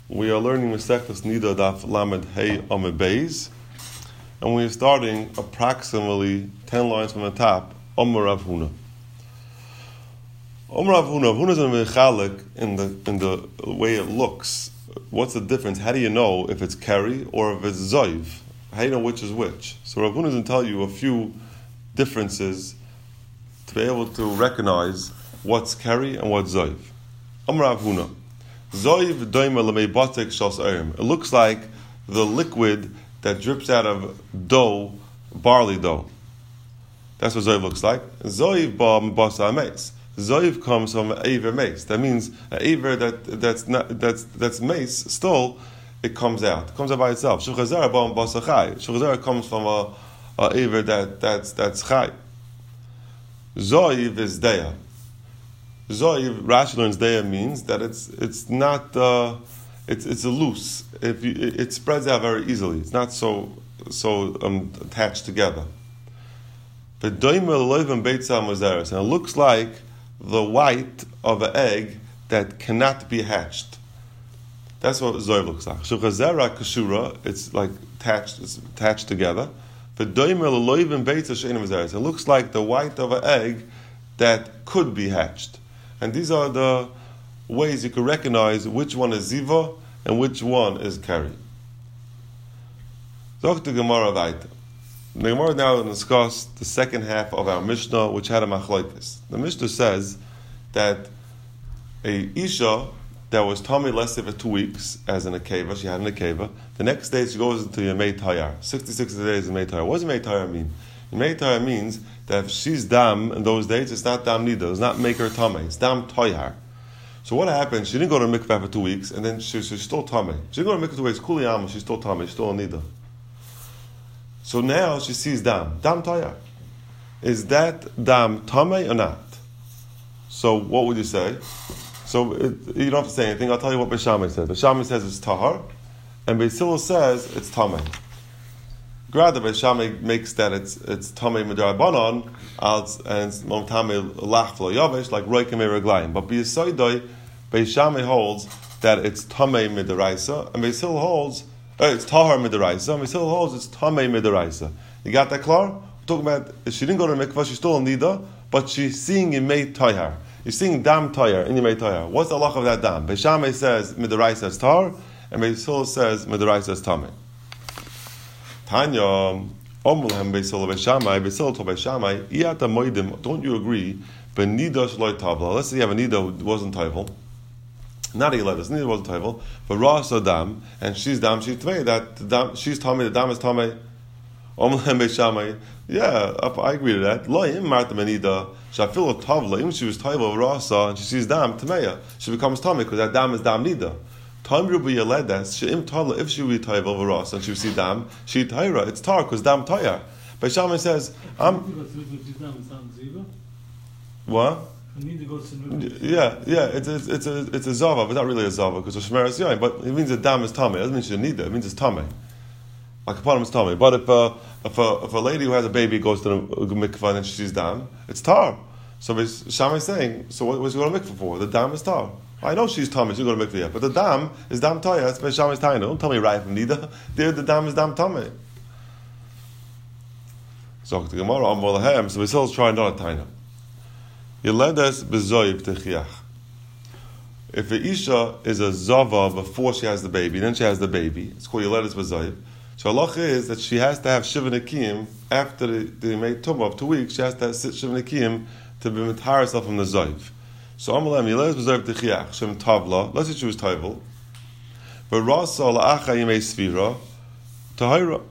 We are learning Masechtas Nida Daf Lamed Hey Amud Beis, and we are starting approximately 10 lines from the top. Omer Rav Huna. Omer Rav Huna. Rav Huna is a mechalik in the way it looks. What's the difference? How do you know if it's keri or if it's zoiv? How do you know which is which? So Rav Huna is going to tell you a few differences to be able to recognize what's keri and what's zoiv. Omer Rav Huna. Zoiv doima lemeibatek shos erim. It looks like the liquid that drips out of dough, barley dough. That's what zoiv looks like. Zoiv ba mibasa mace. Zoiv comes from aver mace. That means an aver that's mace. Still, it comes out. It comes out by itself. Shuchazara ba mibasa chai. Shuchazara comes from a aver that's chai. Zoiv is deya. Zoiv, Rashi learns deya means that it's not it's a loose. It spreads out very easily. It's not so attached together. But doima and beitza mozeres, and it looks like the white of an egg that cannot be hatched. That's what zoiv looks like. Shuchazera kashura, it's like attached together. But doima and beitza she'ein mozeres, it looks like the white of an egg that could be hatched. And these are the ways you can recognize which one is ziva and which one is keri. Zok the Gemara Vaita. The Gemara now will discuss the second half of our Mishnah, which had a machlokes. The Mishnah says that a isha that was tummy less than 2 weeks, as in a keva, she had in a keva, the next day she goes into Yemei Tayar. 66 days in Yemei Tayar. What does Yemei Tayar mean? Yemei Tayar means that if she's dam in those days, it's not dam nida, it's not make her tamei, it's dam toyar. So what happened? She didn't go to mikveh for 2 weeks, and then she's still tamei. She didn't go to mikveh for 2 weeks, kuliyama, she's still tamei, she's still a nida. So now she sees dam toyar. Is that dam tamei or not? So what would you say? So you don't have to say anything. I'll tell you what Beis Shammai says. Beis Shammai says it's tahar, and Beis Hillel says it's tamei. Rather, Beis Shammai makes that it's tamei midarabanan and tamei lachlo yavish like roikem eraglayim. But b'yisoidoi, Beis Shammai holds that it's tamei midaraisa, and Beis Hillel holds it's tahar midaraisa, and Beis Hillel holds it's tamei midaraisa. You got that clear? We're talking about she didn't go to mikvah, she's still in nida, but she's seeing Yemei Tayar. You're seeing dam tayar in Yemei Tayar. What's the halach of that dam? Beis Shammai says midaraisa is tahar, and Beis Hillel says midaraisa is tamei. Tanya, Omulhem Beis Hillel Beis Shammai, Beis Hillel told Beis Shammai, Iyata moidim, don't you agree? But nida shloi tavla. Let's say you have a nida who wasn't tayvel. Not a letters, nida wasn't tayvel. But rasa dam, and she's dam, she's tmei. That dam, she's tamei. The dam is tamei. Omulhem Beis Shammai. Yeah, I agree to that. Lo im marta menida shafilo tavla. Even if she was tayvel rasa and she sees dam tmeya, she becomes tamei because that dam is dam nida. If she would be tayvel v'ras and she would see dam, she tayra. It's tar because dam tayar. Beis Shammai says, what? Yeah, it's a zava, but not really a zava because it's shmeres yain. But it means that dam is tamei. It doesn't mean she need it. It means it's tamei. Like a bottom is tamei. But if a lady who has a baby goes to the mikvah and she sees dam, it's tar. So Beis Shammai is saying, so what was she going to mikvah for? The dam is tar. I know she's tamei, she's going to mikvah yet, but the dam is dam taya. That's Beis Shammai's taina. Don't tell me right from nida. There, the dam is dam tamei. So the Gemara Amar Lahem. So Beis Hillel's trying not a taina. Yeledes bezoiv techiach. If a isha is a zava before she has the baby, then she has the baby. It's called Yeledes bezoiv. So halacha is that she has to have shiva nekim after the made tumah of 2 weeks. She has to have shiva nekim to be mitahar herself from the zoiv. So Amalem Yeledes bezoiv techiach shem tavla. Let's say she was tayvel. But rasa la'acha yemei svira tahira.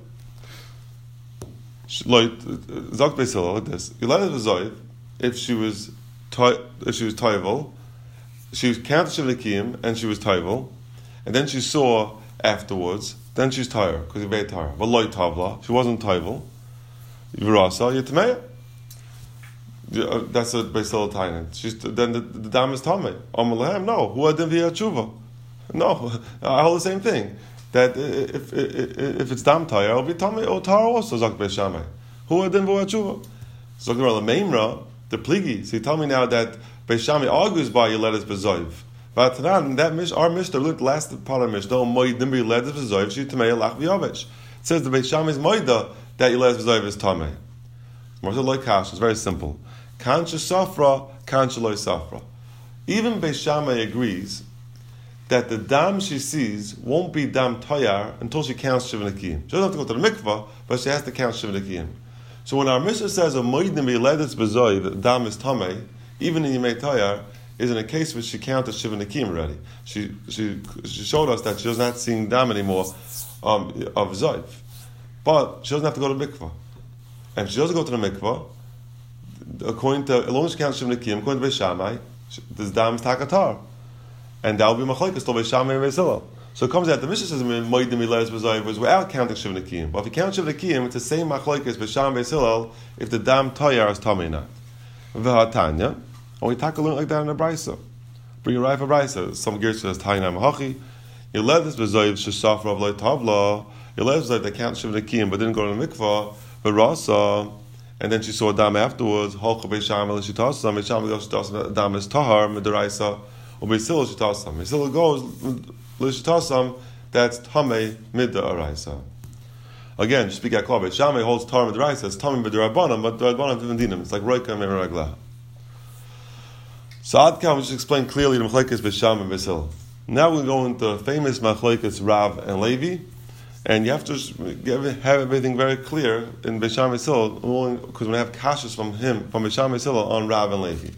Zok Beis Hillel like this. Yeledes bezoiv. If she was tayvel, she counted shiva nekim and she was tayvel, and then she saw afterwards. Then she's tired because you made tired. V'loy tavla. She wasn't tayvel. V'rasa yitmeya. That's a Beis Hillel taina. Then the dam is tamei. Amalehem, no. Hu adin v'yatshuva. No, I hold the same thing. That if it's dam tayar, it'll be tamei or tar also. Zok Beis Shammai. Hu adin v'yatshuva. Zok the Meimra, the pligi. So you tell me now that Beis Shammai argues by Yeledes bezoiv. V'atanan, our Mishnah, look, the last part of Mishnah, moedim b'yiledes v'zoyv, she tamei lach v'yovesh. It says the Beit Shammai is moeda that yiledes v'zoyv is tamei. Morsel loy kash, it's very simple. Kansha safra, kansha loy safra. Even Beit Shammai agrees that the dam she sees won't be dam toyar until she counts Shiva Nekiyim. She doesn't have to go to the mikvah, but she has to count Shiva Nekiyim. So when our Mishnah says a moedim b'yiledes v'zoyv, the dam is tamei, even in Yimei Toyar, is in a case where she counted Shiva Nekim already. She showed us that she was not seeing dam anymore of Zoiv. But she doesn't have to go to the mikvah. And if she doesn't go to the mikvah, according to, as long as she counts Shiva Nekim, according to Beis Shammai, this dam is takatar. And that will be machlokes to Beis Shammai and Beis Hillel. So it comes out, the Mishnah says, Moedim Yiledes B'Zoiv was without counting Shiva Nekim. But if you count Shiva Nekim, it's the same machlokes Beis Shammai and Beis Hillel if the dam toyar is tamei or not. V'hatanya. And we talk a little like that in a brisa. Bring a right for brisa. Some gears says Taina Mahachi. You let this bezoiv shesafra of loy tavla. You let this like they count Shiva Nekim but didn't go to the mikvah. But Rasa, and then she saw a dam afterwards. Holcha Beis Shammai l'shitasam. Beis Shammai l'shitasam. Dam is tahar midiraisa. Or Beis Hillel l'shitasam. Beis Hillel goes l'shitasam. That's tamei midiraisa. Again, speak at Klal. Beis Shammai holds tahar midiraisa. It's tamei midirabanan, but the rabbanan different dinim. It's like roika and meragla. So Adkan we just explained clearly the Machlekes Beis Shammai and Beis Hillel. Now we go into the famous Machlekes Rav and Levi, and you have to have everything very clear in Beis Shammai and Beis Hillel, because we have kashas from Beis Shammai and Beis Hillel on Rav and Levi.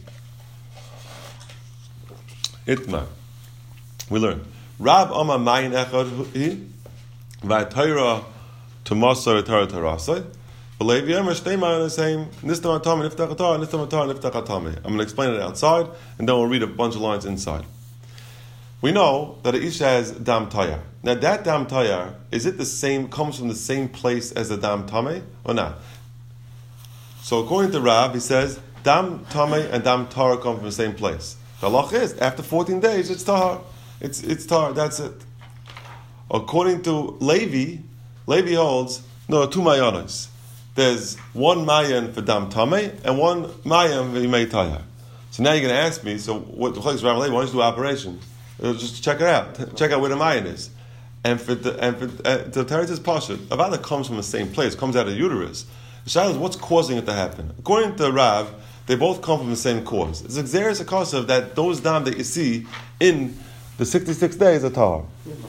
Itma. We learn. Rav Amar Mayin Echad Hi, V'Torah T'Masar Torah Tarasai. I'm going to explain it outside, and then we'll read a bunch of lines inside. We know that an Isha has dam tayar. Now that dam tayar, is it the same, comes from the same place as the dam tameh, or not? So according to Rav, he says, dam tameh and dam tahar come from the same place. The halach is, after 14 days, it's tahar. It's tahar, that's it. According to Levi holds, no, two mayanas. There's one mayan for dam tameh and one mayan for yimei tayar. So now you're going to ask me, so what the Machlekes Rav and Levi, why don't you do operation? Just check it out. Check out where the mayan is. And for the Teretz is Pashut, Avada comes from the same place, comes out of the uterus. The shadow is what's causing it to happen. According to Rav, they both come from the same cause. It's Xeris Akosov that those dam that you see in the 66 days are tahar.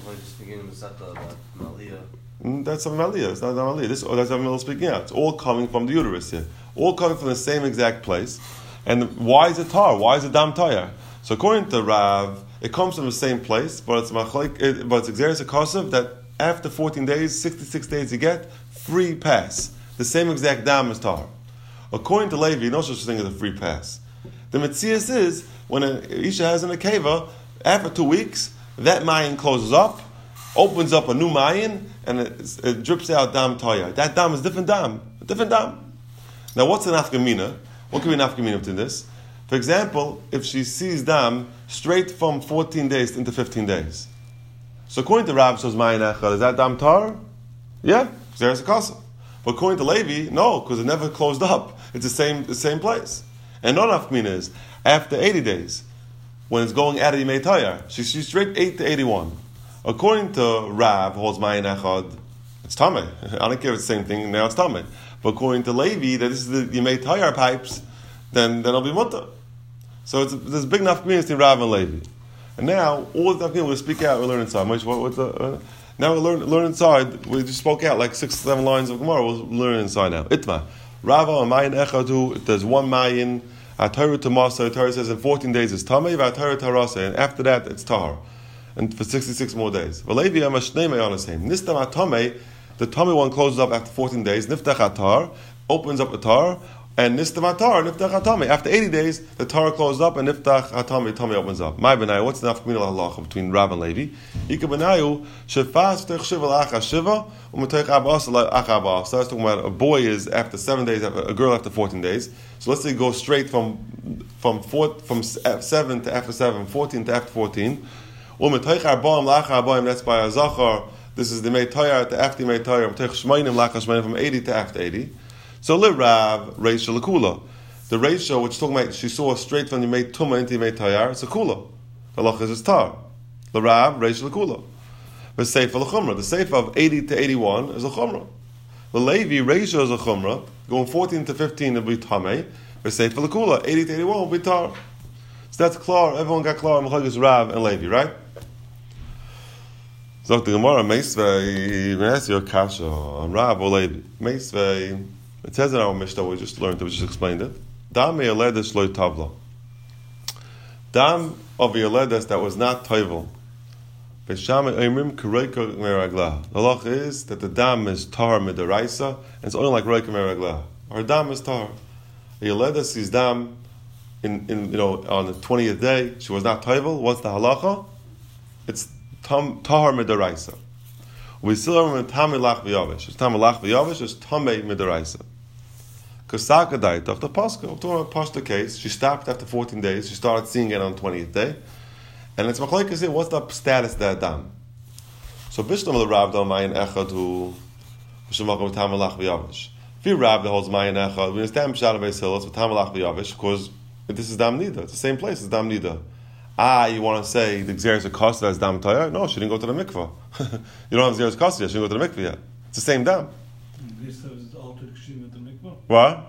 That's a Maliyah. It's not a Maliyah. That's what I'm speaking out. It's all coming from the uterus here. All coming from the same exact place. And why is it tar? Why is it dam tayar? So according to Rav, it comes from the same place, but it's Xeris Akosov that after 14 days, 66 days you get free pass. The same exact dam as tar. According to Levi, no such thing as a free pass. The Metzias is when an Isha has an akeva, after 2 weeks, that mayin closes up, opens up a new mayin, and it drips out dam tayar. That dam is different dam. A different dam. Now what's an afkamina? What can be an afkamina to this? For example, if she sees dam straight from 14 days into 15 days. So according to Rav, says mayin echad, is that dam tar? Yeah, there's a kasa. But according to Levi, no, because it never closed up. It's the same place. And non afkamina is after 80 days, when it's going out of Yimei Tayar, she's straight 8 to 81. According to Rav, holds mayin echad, it's tameh. I don't care if it's the same thing, now it's tameh. But according to Levi, that this is the Yimei Tayar pipes, then it'll be mutter. So there's a big enough community between Rav and Levi. And now, all the time we'll speak out, we'll learn inside. Now we'll learn inside. We just spoke out like 6 or 7 lines of Gemara. We'll learn inside now. Itma. Rava and mayin echadu. There's one mayin. Torah to Masa. Torah says in 14 days it's tamei. Torah to Rasa. And after that it's tahar. And for 66 more days. V'levi amashnei mayanas heim. Nistam atamei. The tamei one closes up after 14 days. Niftach atar opens up the tar. And nistam atar niftach atame. After 80 days, the tar closes up and niftach atame tummy opens up. My benayu, what's the nafkamina halacha between Rav and Levi? Ika benayu shefas techshiva la'acha shiva u'matech abas la'acha abas. So I was talking about a boy is after 7 days, a girl after 14 days. So let's say it goes straight from 7 to after 7, 14 to after 14. U'matech abam la'acha abam. That's by a zachar. This is the Yimei Tayar to after Yimei Tayar. U'matech shmeinim la'acha shmeinim from 80 to after 80. So li Rav reisha l'kula. The ratio which talking about she saw straight from Yimei Tumah into Yimei Tayar, it's a kula. The halacha is tar. The Rav, Reish L'Kula. The Seifa L'Chumra. The Seifa of 80 to 81 is a Chumra. The Levi, Reish is a Chumra. Going 14 to 15 will be Tameh. The Seifa L'Kula, 80 to 81 will be tar. So that's klar. Everyone got klar. Machlokes Rav and Levi, right? So the Gemara, Meisvei, ask your kasha on Rav or Levi. Meisvei, it says in our Mishnah, we just learned it, we just explained it. Dam yeledes loy tavla. Dam of yeledes that was not toivel. Beshame emrim kureika meraglah. The halach is that the dam is tar midaraisa, and it's only like reika meraglah. Our dam is tar. A yeledes is dam in on the 20th day. She was not toivel. What's the halacha? It's tahar midaraisa. We still have tamei lach v'yavish. It's tamei lach v'yavish. It's tamei midaraisa. Kasaka died of the Pascha. We're talking about Pascha case. She stopped after 14 days. She started seeing it on the 20th day. And it's machlokes say, what's the status of that dam? So Bishlam the Rav dal mayin echad who Bishlam tamei lach v'yavish. If you Rav that holds mayin echad, we understand B'shad Beis Hillel with tamei lach v'yavish because this is dam nida. It's the same place as dam nida. You want to say the Xeris Acosta as dam tayar? No, she didn't go to the mikvah. You don't have Xeris Acosta yet. She didn't go to the mikvah yet. It's the same dam. What?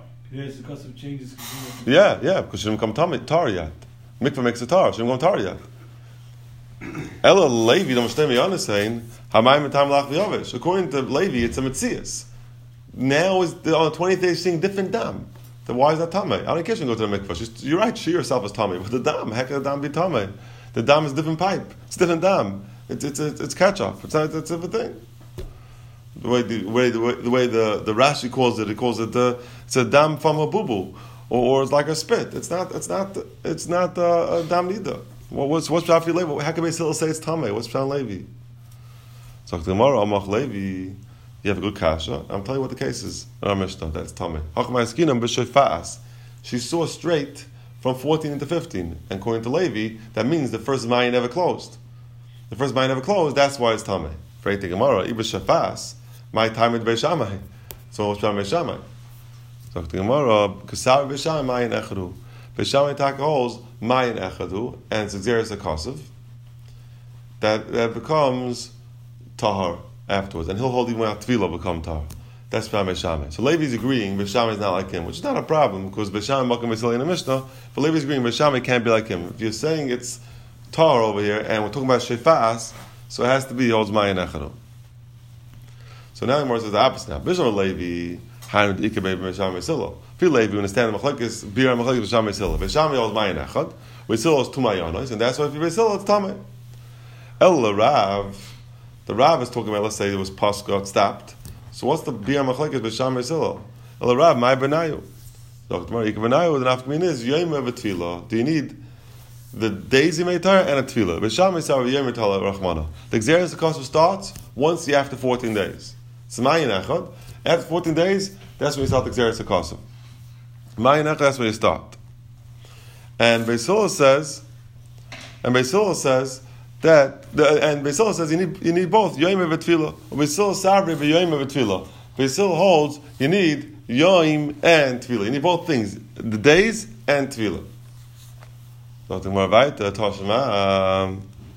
Yeah, because she didn't come tar yet. Mikvah makes a tar. She didn't go tar yet. Ella Levi, the Mishnah is saying, Hamayim etam lach v'yavish. According to Levi, it's a metzias. Now on the 20th day, she's seeing different dam. Then why is that tamei? I don't care if she can go to the mikvah. You're right, she herself is tamei. But the dam, heck of the dam be tamei. The dam is a different pipe. It's a different dam. It's catch up. It's a different thing. The way the Rashi calls it, it's a dam from a bubu, or it's like a spit. It's not a dam neither. What's Rafi Levi? How can we still say it's tamei? What's Pshan Levi? So the Gemara Amach Levi. You have a good kasha. I'm telling you what the case is. That's tamei. She saw straight from 14 to 15, and according to Levi, that means the first mayin never closed. The first mayin never closed. That's why it's tamei. For the Gemara, Ibn Shafas. My time at Beishamai. So what's Beishamai? Beishamai. So the Gemara, Kasar Beishamai Mayin Echadu. Beishamai Taka holds Mayin Echadu, and it's Xeris Akasiv. That becomes Tahar afterwards. And he'll hold even when Tvila become Tahar. That's Beishamai. So Levi's agreeing Beishamai is not like him, which is not a problem, because Beishamai Makam Beisili in the Mishnah, but Levi's agreeing Beishamai can't be like him. If you're saying it's Tahar over here, and we're talking about Shefas, so it has to be holds Mayin Echadu. So now the Gemara says the opposite now. Bishlam Levi, Hainu D'Ika Be'Bim B'Sham Me'Silo. If Levi, we understand the Machlokes, Bira Machlokes B'Sham Me'Silo. B'Sham Me'Silo is Mayin Echad. Me'Silo is 2 Mayanos, and that's why if you Me'Silo, it's Tamei. El Rav, the Rav is talking about, let's say it was Pascha, it stopped. So what's the Bira Machlokes B'Sham Me'Silo? El Rav, Mai Benayu. So the Gemara, Ika Benayu, the Nafkamin is, Yoyim V'Tfila. Do you need the days you made Torah and a Tefillah? B'Sham Me'Silo, Yoyim V'Tfila, Rachmana. The Xeris Akasiv starts once you after 14 days. It's Mayin Echad. After 14 days, that's when you start the Xeris Akasiv. Mayin Echad, that's when you start. And Beis Hillel says that, and Beis Hillel says you need both Yoim v'Tefillah. Beis Hillel Savri v'Yoim v'Tefillah. Beis Hillel holds you need Yoim and Tefillah. You need both things, the days and Tefillah. Something more right? Toshma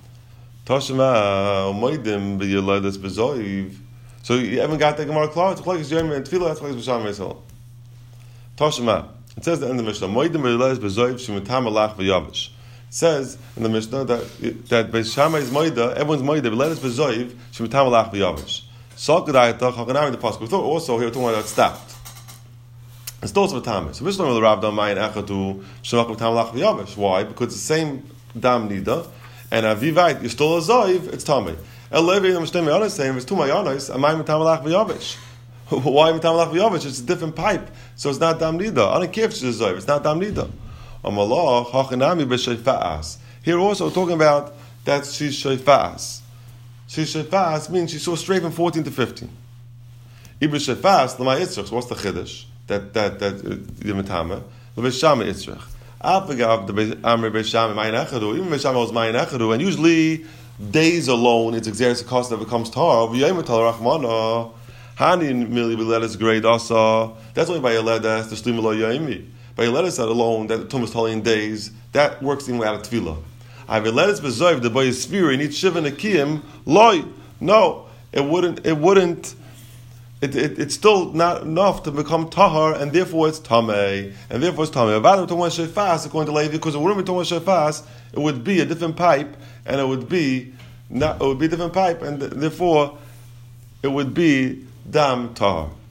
Moedim b'Yeledes b'Zoiv. So you haven't got the Gemara klar. It's like Yoim and Tefillah. That's like B'Sham Beis Hillel. Toshma. It says in the Mishnah, Moedim b'Yeledes b'Zoiv shemitam alach v'Yavish. It says in the Mishnah that Beis Shammai is Moida, everyone's Moida, b'Yeledes b'Zoiv shemitam alach v'Yavish. So Kedayatach Haganam in the Pasuk. We thought also here we're talking about that stopped. It's also Tamei. So Mishnah the Rav Dam Mayin Echadu shemach mitam alach v'Yavish. Why? Because it's the same dam nida, and avivait you're still a Zoiv. It's Tamei. El Levi the Mishnah Mayanos saying it's 2 Mayanos. Amayim mitam alach v'Yavish. Why mitam alach v'Yavish? It's a different pipe, so it's not dam nida. I don't care if she's a Zoiv. It's not dam nida. Amalach hachinami b'sheifaas. Here also we're talking about that she's sheifas. She's sheifas means she saw straight from 14 to 15. Ibn sheifas l'may itzrich. So what's the chiddush? That Yemetame Beis Shammai itzrich. Avagav the Amri Beis Shammai Mayin Echadu. Even Beis Shammai was Mayin Echadu, and usually days alone it's exerts a cost that becomes tar. V'yometal Rachmana Hani Mili B'Ledes Grade Asa. That's only by Yeledes the Shlim Lo Yoimi. By Yeledes alone that the Tum is telling in days that works even out of Tefillah. Aviledes bezoiv the boy sphere in each shiva nekiyim loy. No, it wouldn't. It's still not enough to become tahar, and therefore it's tamei, and therefore it's tamei. According to Levi, because it wouldn't be shefas, it would be a different pipe, and it would be a different pipe, and therefore it would be dam tahar.